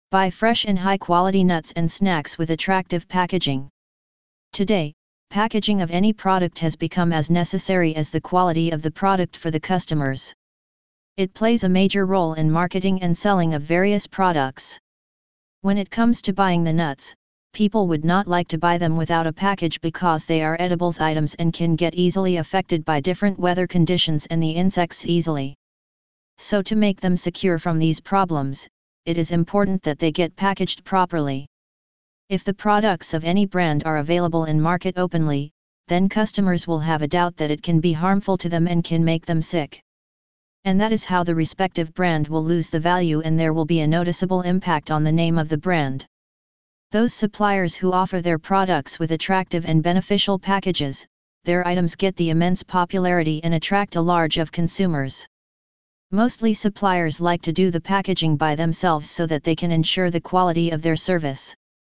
Buy fresh and high-quality nuts and snacks with attractive packaging. Today, packaging of any product has become as necessary as the quality of the product for the customers. It plays a major role in marketing and selling of various products. When it comes to buying the nuts, people would not like to buy them without a package because they are edibles items and can get easily affected by different weather conditions and the insects easily. So to make them secure from these problems, it is important that they get packaged properly. If the products of any brand are available in market openly, then customers will have a doubt that it can be harmful to them and can make them sick. And that is how the respective brand will lose the value and there will be a noticeable impact on the name of the brand. Those suppliers who offer their products with attractive and beneficial packages, their items get the immense popularity and attract a large of consumers. Mostly suppliers like to do the packaging by themselves so that they can ensure the quality of their service.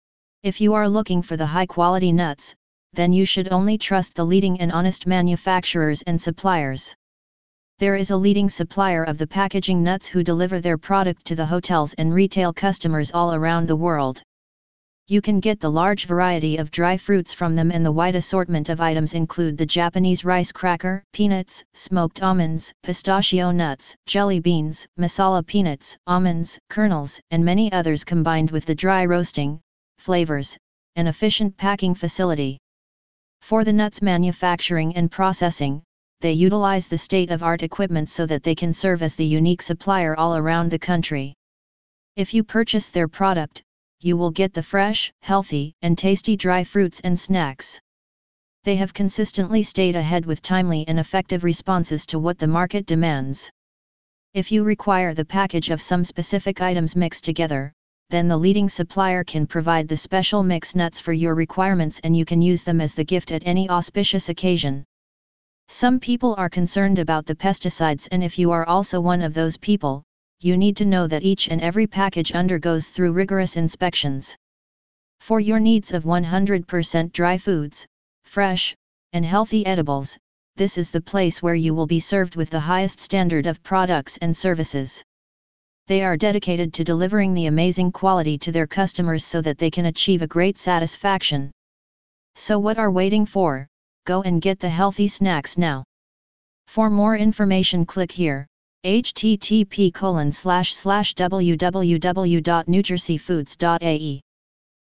If you are looking for the high-quality nuts, then you should only trust the leading and honest manufacturers and suppliers. There is a leading supplier of the packaging nuts who deliver their product to the hotels and retail customers all around the world. You can get the large variety of dry fruits from them, and the wide assortment of items include the Japanese rice cracker, peanuts, smoked almonds, pistachio nuts, jelly beans, masala peanuts, almonds, kernels, and many others combined with the dry roasting, flavors, and efficient packing facility. For the nuts manufacturing and processing, they utilize the state-of-art equipment so that they can serve as the unique supplier all around the country. If you purchase their product, you will get the fresh, healthy, and tasty dry fruits and snacks. They have consistently stayed ahead with timely and effective responses to what the market demands. If you require the package of some specific items mixed together, then the leading supplier can provide the special mix nuts for your requirements and you can use them as the gift at any auspicious occasion. Some people are concerned about the pesticides, and if you are also one of those people, you need to know that each and every package undergoes through rigorous inspections. For your needs of 100% dry foods, fresh, and healthy edibles, this is the place where you will be served with the highest standard of products and services. They are dedicated to delivering the amazing quality to their customers so that they can achieve a great satisfaction. So what are waiting for? Go and get the healthy snacks now. For more information click here, http://www.newjerseyfoods.ae